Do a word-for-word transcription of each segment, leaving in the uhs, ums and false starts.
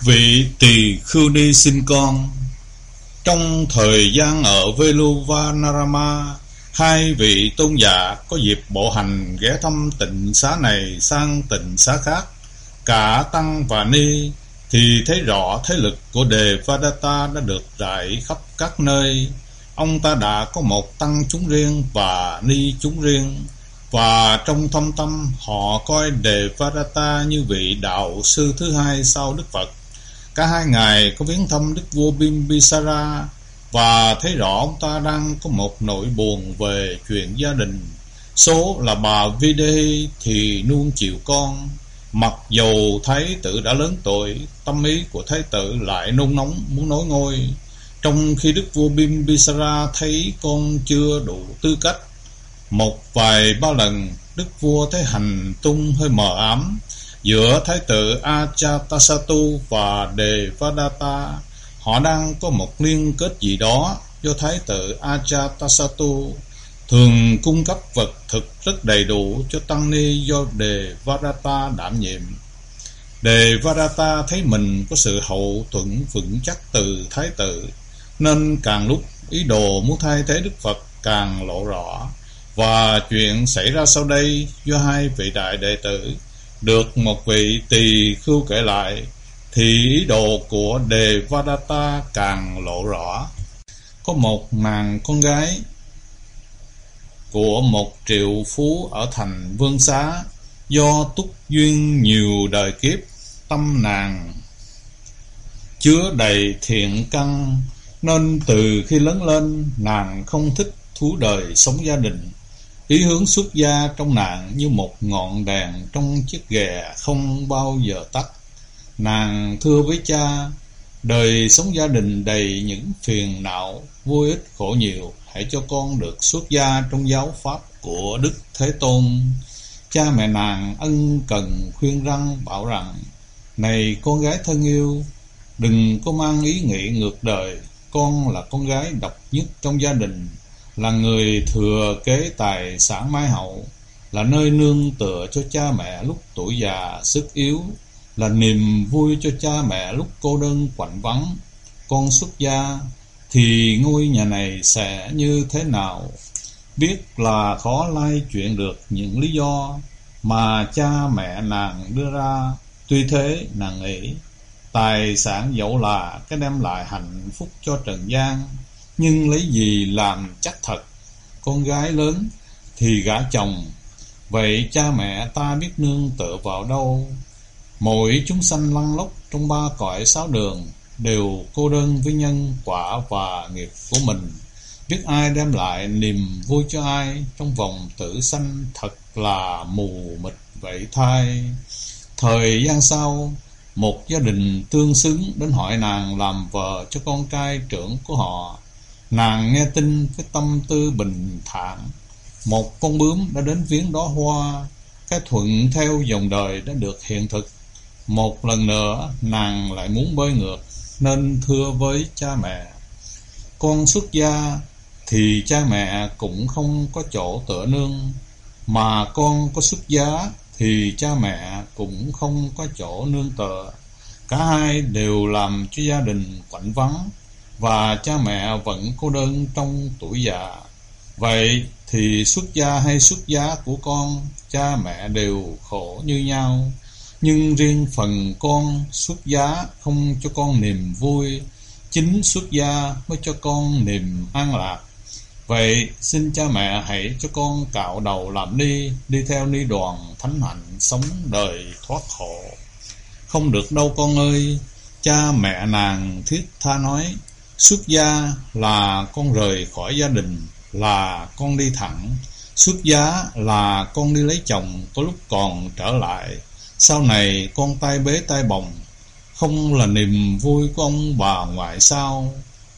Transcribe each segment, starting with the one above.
Vị tỳ khưu ni sinh con. Trong thời gian ở Veluvanarama, hai vị tôn giả có dịp bộ hành ghé thăm tịnh xá này sang tịnh xá khác. Cả tăng và ni thì thấy rõ thế lực của Đề Vadatta đã được rải khắp các nơi. Ông ta đã có một tăng chúng riêng và ni chúng riêng, và trong thâm tâm họ coi Đề Vadatta như vị đạo sư thứ hai sau Đức Phật. Cả hai ngài có viếng thăm Đức vua Bimbisara và thấy rõ ông ta đang có một nỗi buồn về chuyện gia đình. Số là bà Videhi thì nuông chiều con. Mặc dầu thái tử đã lớn tuổi, tâm ý của thái tử lại nôn nóng muốn nối ngôi, trong khi đức vua Bimbisara thấy con chưa đủ tư cách. Một vài ba lần đức vua thấy hành tung hơi mờ ám giữa thái tử Ajatasattu và Đề Vadatta. Họ đang có một liên kết gì đó, do thái tử Ajatasattu thường cung cấp vật thực rất đầy đủ cho tăng ni do Đề Vadatta đảm nhiệm. Đề Vadatta thấy mình có sự hậu thuẫn vững chắc từ thái tử, nên càng lúc ý đồ muốn thay thế Đức Phật càng lộ rõ. Và chuyện xảy ra sau đây do hai vị đại đệ tử được một vị tỳ khưu kể lại, thì ý đồ của Đề Vadatta càng lộ rõ. Có một nàng con gái của một triệu phú ở thành Vương Xá, do túc duyên nhiều đời kiếp, tâm nàng chứa đầy thiện căn, nên từ khi lớn lên nàng không thích thú đời sống gia đình. Ý hướng xuất gia trong nàng như một ngọn đèn trong chiếc ghè không bao giờ tắt. Nàng thưa với cha: đời sống gia đình đầy những phiền não, vô ích khổ nhiều, hãy cho con được xuất gia trong giáo pháp của Đức Thế Tôn. Cha mẹ nàng ân cần khuyên răn bảo rằng: này con gái thân yêu, đừng có mang ý nghĩ ngược đời. Con là con gái độc nhất trong gia đình, là người thừa kế tài sản mái hậu, là nơi nương tựa cho cha mẹ lúc tuổi già sức yếu, là niềm vui cho cha mẹ lúc cô đơn quạnh vắng. Con xuất gia thì ngôi nhà này sẽ như thế nào? Biết là khó lai chuyện được những lý do mà cha mẹ nàng đưa ra. Tuy thế nàng nghĩ tài sản dẫu là cái đem lại hạnh phúc cho trần gian, nhưng lấy gì làm chắc thật? Con gái lớn thì gả chồng, vậy cha mẹ ta biết nương tựa vào đâu? Mỗi chúng sanh lăn lóc trong ba cõi sáu đường, đều cô đơn với nhân quả và nghiệp của mình. Biết ai đem lại niềm vui cho ai? Trong vòng tử sanh thật là mù mịt vậy thay. Thời gian sau, một gia đình tương xứng đến hỏi nàng làm vợ cho con trai trưởng của họ. Nàng nghe tin với tâm tư bình thản. Một con bướm đã đến viếng đóa hoa. Cái thuận theo dòng đời đã được hiện thực. Một lần nữa nàng lại muốn bơi ngược, nên thưa với cha mẹ: con xuất gia thì cha mẹ cũng không có chỗ tựa nương, mà con có xuất giá thì cha mẹ cũng không có chỗ nương tựa. Cả hai đều làm cho gia đình quạnh vắng, và cha mẹ vẫn cô đơn trong tuổi già. Vậy thì xuất gia hay xuất giá của con, cha mẹ đều khổ như nhau. Nhưng riêng phần con xuất giá không cho con niềm vui, chính xuất gia mới cho con niềm an lạc. Vậy xin cha mẹ hãy cho con cạo đầu làm ni, đi theo ni đoàn thánh hạnh, sống đời thoát khổ. Không được đâu con ơi, cha mẹ nàng thiết tha nói. Xuất gia là con rời khỏi gia đình, là con đi thẳng. Xuất giá là con đi lấy chồng, có lúc còn trở lại. Sau này con tay bế tay bồng, không là niềm vui của ông bà ngoại sao?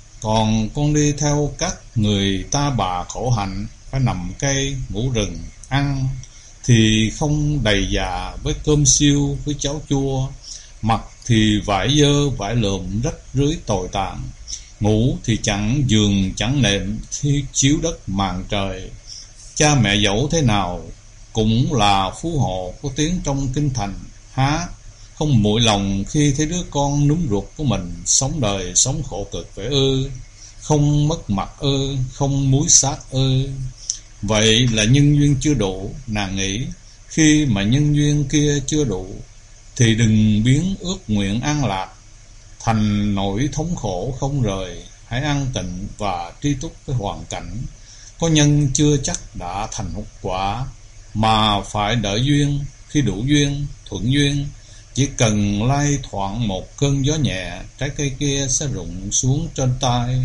Còn con đi theo các người ta bà khổ hạnh, phải nằm cây, ngủ rừng, ăn thì không đầy dạ với cơm siêu, với cháo chua. Mặc thì vải dơ, vải lượm rách rưới tồi tàn. Ngủ thì chẳng giường chẳng nệm, thì chiếu đất màn trời. Cha mẹ dẫu thế nào cũng là phú hộ có tiếng trong kinh thành. Há Không nguội lòng khi thấy đứa con núm ruột của mình sống đời sống khổ cực vậy ư? Không mất mặt ư? Không muối xác ư? Vậy là nhân duyên chưa đủ, nàng nghĩ. Khi mà nhân duyên kia chưa đủ thì đừng biến ước nguyện an lạc thành nỗi thống khổ không rời. Hãy an tịnh và tri túc với hoàn cảnh. Có nhân chưa chắc đã thành hút quả, mà phải đợi duyên. Khi đủ duyên, thuận duyên, chỉ cần lai thoảng một cơn gió nhẹ, trái cây kia sẽ rụng xuống trên tay.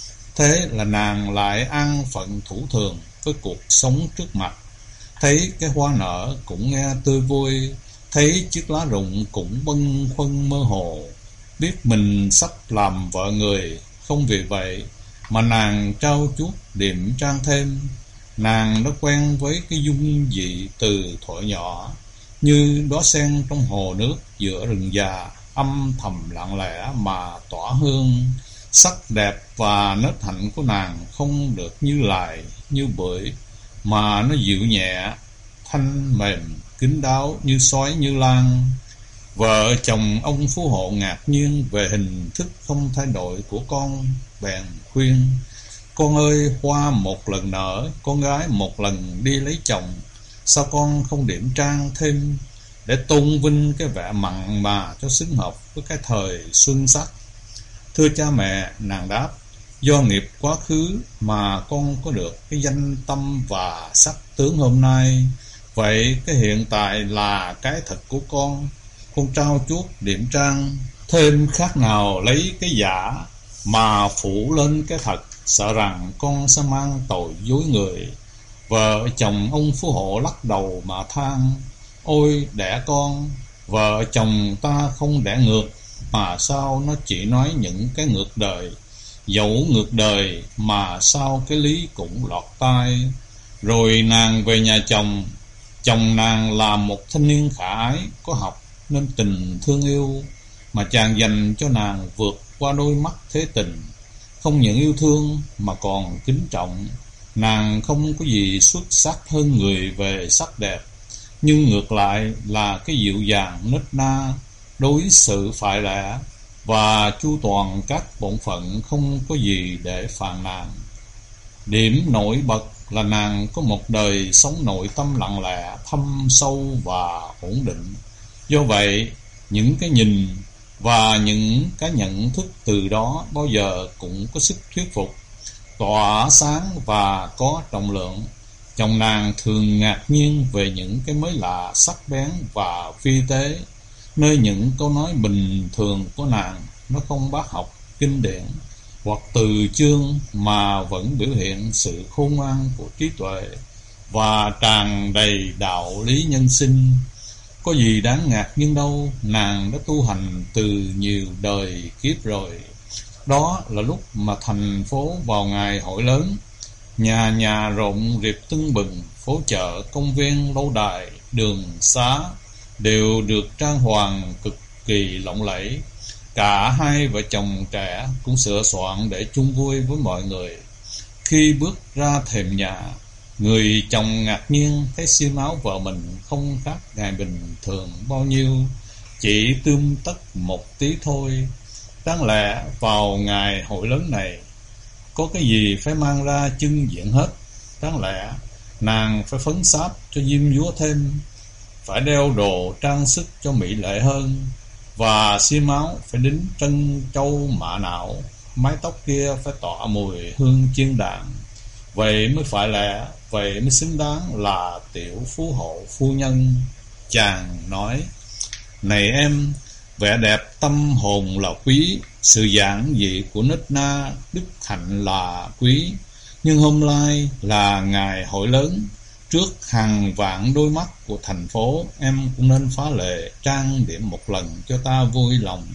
Thế là nàng lại an phận thủ thường với cuộc sống trước mặt. Thấy cái hoa nở cũng nghe tươi vui, thấy chiếc lá rụng cũng bâng khuâng mơ hồ. Biết mình sắp làm vợ người, không vì vậy mà nàng trau chuốt điểm trang thêm. Nàng đã quen với cái dung dị từ thuở nhỏ, như đóa sen trong hồ nước giữa rừng già, âm thầm lặng lẽ mà tỏa hương. Sắc đẹp và nết hạnh của nàng không được như lại, như bưởi, mà nó dịu nhẹ, thanh mềm, kín đáo như sói như lan. Vợ chồng ông phú hộ ngạc nhiên về hình thức không thay đổi của con, bèn khuyên: con ơi, hoa một lần nở, con gái một lần đi lấy chồng, sao con không điểm trang thêm để tôn vinh cái vẻ mặn mà cho xứng hợp với cái thời xuân sắc? Thưa cha mẹ, nàng đáp, do nghiệp quá khứ mà con có được cái danh tâm và sắc tướng hôm nay. Vậy cái hiện tại là cái thật của con. Con trao chuốt điểm trang thêm khác nào lấy cái giả mà phủ lên cái thật, sợ rằng con sẽ mang tội dối người. Vợ chồng ông phú hộ lắc đầu mà than: ôi đẻ con, vợ chồng ta không đẻ ngược, mà sao nó chỉ nói những cái ngược đời. Dẫu ngược đời mà sao cái lý cũng lọt tai. Rồi nàng về nhà chồng. Chồng nàng là một thanh niên khả ái, có học nên tình thương yêu mà chàng dành cho nàng vượt qua đôi mắt thế tình. Không những yêu thương mà còn kính trọng. Nàng không có gì xuất sắc hơn người về sắc đẹp, nhưng ngược lại là cái dịu dàng nết na, đối xử phải lẽ và chu toàn các bổn phận, không có gì để phàn nàn. Điểm nổi bật là nàng có một đời sống nội tâm lặng lẽ, thâm sâu và ổn định. Do vậy, những cái nhìn và những cái nhận thức từ đó bao giờ cũng có sức thuyết phục, tỏa sáng và có trọng lượng. Chồng nàng thường ngạc nhiên về những cái mới lạ, sắc bén và phi tế, nơi những câu nói bình thường của nàng nó không bác học kinh điển hoặc từ chương, mà vẫn biểu hiện sự khôn ngoan của trí tuệ và tràn đầy đạo lý nhân sinh. Có gì đáng ngạc nhiên đâu, nàng đã tu hành từ nhiều đời kiếp rồi. Đó là lúc mà thành phố vào ngày hội lớn, nhà nhà rộn rịp tưng bừng, phố chợ, công viên, lâu đài, đường xá đều được trang hoàng cực kỳ lộng lẫy. Cả hai vợ chồng trẻ cũng sửa soạn để chung vui với mọi người. Khi bước ra thềm nhà, người chồng ngạc nhiên thấy xiêm áo vợ mình không khác ngày bình thường bao nhiêu, chỉ tươm tất một tí thôi. Đáng lẽ vào ngày hội lớn này có cái gì phải mang ra trưng diện hết. Đáng lẽ nàng phải phấn sáp cho diêm dúa thêm, phải đeo đồ trang sức cho mỹ lệ hơn, và xiêm áo phải đính trân châu mạ nạo, mái tóc kia phải tỏa mùi hương chiên đàn. Vậy mới phải lẽ, vậy mới xứng đáng là tiểu phú hộ phu nhân. Chàng nói: này em, vẻ đẹp tâm hồn là quý, sự giản dị của nết na đức hạnh là quý. Nhưng hôm nay là ngày hội lớn, trước hàng vạn đôi mắt của thành phố, em cũng nên phá lệ trang điểm một lần cho ta vui lòng.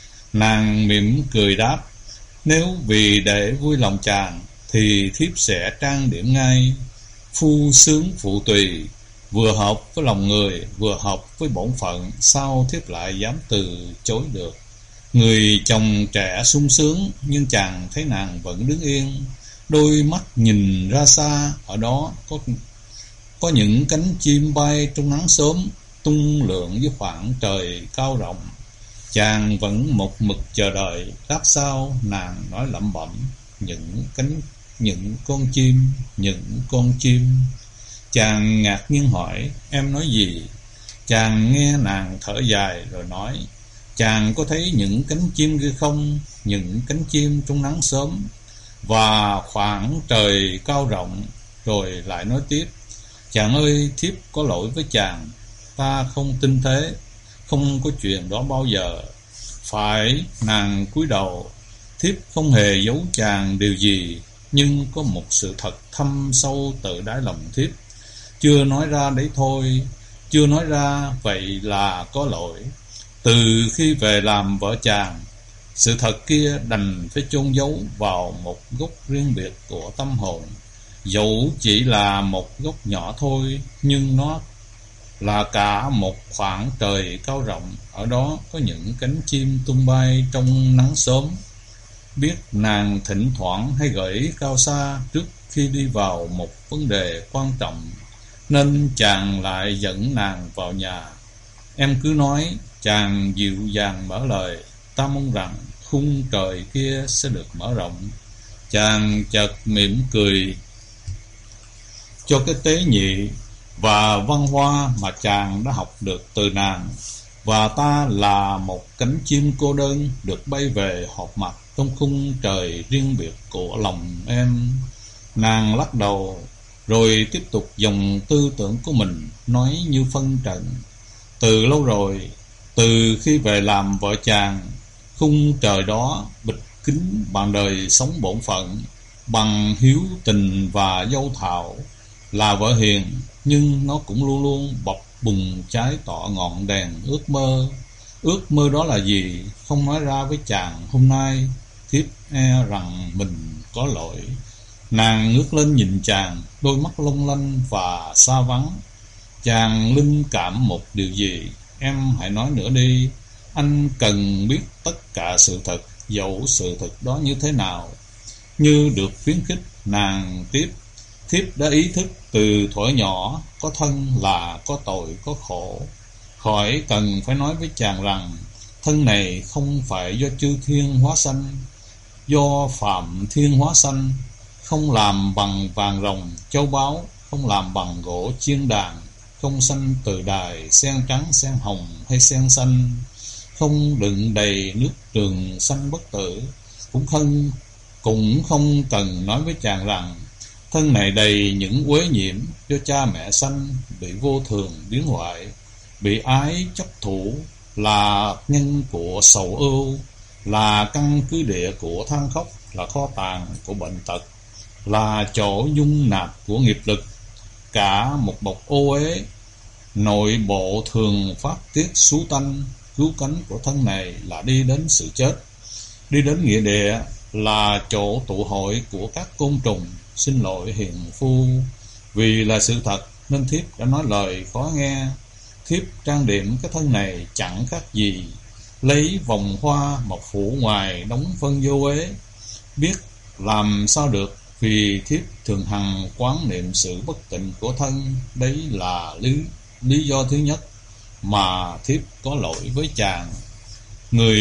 Nàng mỉm cười đáp: nếu vì để vui lòng chàng thì thiếp sẽ trang điểm ngay. Phu sướng phụ tùy, vừa hợp với lòng người, vừa hợp với bổn phận, sao thiếp lại dám từ chối được. Người chồng trẻ sung sướng, nhưng chàng thấy nàng vẫn đứng yên, đôi mắt nhìn ra xa. Ở đó có có những cánh chim bay trong nắng sớm, tung lượn với khoảng trời cao rộng. Chàng vẫn một mực chờ đợi. Lát sau nàng nói lẩm bẩm: Những cánh những con chim, những con chim. Chàng ngạc nhiên hỏi: Em nói gì? Chàng nghe nàng thở dài rồi nói: Chàng có thấy những cánh chim kia không? Những cánh chim trong nắng sớm và khoảng trời cao rộng. Rồi lại nói tiếp: Chàng ơi, thiếp có lỗi với chàng. Ta không tin thế. Không có chuyện đó bao giờ. Phải. Nàng cúi đầu. Thiếp không hề giấu chàng điều gì, nhưng có một sự thật thâm sâu từ đáy lòng thiếp, chưa nói ra đấy thôi. Chưa nói ra, vậy là có lỗi. Từ khi về làm vợ chàng, sự thật kia đành phải chôn giấu vào một góc riêng biệt của tâm hồn. Dẫu chỉ là một góc nhỏ thôi, nhưng nó là cả một khoảng trời cao rộng. Ở đó có những cánh chim tung bay trong nắng sớm. Biết nàng thỉnh thoảng hay gợi ý cao xa trước khi đi vào một vấn đề quan trọng, nên chàng lại dẫn nàng vào nhà. Em cứ nói. Chàng dịu dàng mở lời: Ta mong rằng khung trời kia sẽ được mở rộng. Chàng chợt mỉm cười cho cái tế nhị và văn hoa mà chàng đã học được từ nàng. Và ta là một cánh chim cô đơn được bay về họp mặt trong khung trời riêng biệt của lòng em. Nàng lắc đầu rồi tiếp tục dòng tư tưởng của mình, nói như phân trần: Từ lâu rồi, từ khi về làm vợ chàng, khung trời đó bịt kín bằng đời sống bổn phận, bằng hiếu tình và dâu thảo. Là vợ hiền, nhưng nó cũng luôn luôn bập bùng cháy tỏ ngọn đèn ước mơ. Ước mơ đó là gì? Không nói ra với chàng hôm nay, thiếp e rằng mình có lỗi. Nàng ngước lên nhìn chàng, đôi mắt long lanh và xa vắng. Chàng linh cảm một điều gì? Em hãy nói nữa đi. Anh cần biết tất cả sự thật, dẫu sự thật đó như thế nào. Như được khuyến khích, nàng tiếp: Thiếp đã ý thức từ thuở nhỏ, có thân là có tội, có khổ. Khỏi cần phải nói với chàng rằng thân này không phải do chư thiên hóa sanh, do phạm thiên hóa sanh. Không làm bằng vàng rồng châu báu, không làm bằng gỗ chiên đàn, không sanh từ đài sen trắng, sen hồng hay sen xanh, không đựng đầy nước trường sanh bất tử. Cũng không cũng không cần nói với chàng rằng thân này đầy những uế nhiễm do cha mẹ sanh, bị vô thường biến hoại, bị ái chấp thủ, là nhân của sầu ưu, là căn cứ địa của than khóc, là kho tàng của bệnh tật, là chỗ dung nạp của nghiệp lực. Cả một bọc ô uế, nội bộ thường phát tiết xú tanh. Cứu cánh của thân này là đi đến sự chết. Đi đến nghĩa địa là chỗ tụ hội của các côn trùng. Xin lỗi hiền phu, vì là sự thật nên thiếp đã nói lời khó nghe. Thiếp trang điểm cái thân này chẳng khác gì lấy vòng hoa mà phủ ngoài đóng phân vô uế. Biết làm sao được, vì thiếp thường hằng quán niệm sự bất tịnh của thân. Đấy là lý, lý do thứ nhất mà thiếp có lỗi với chàng. Người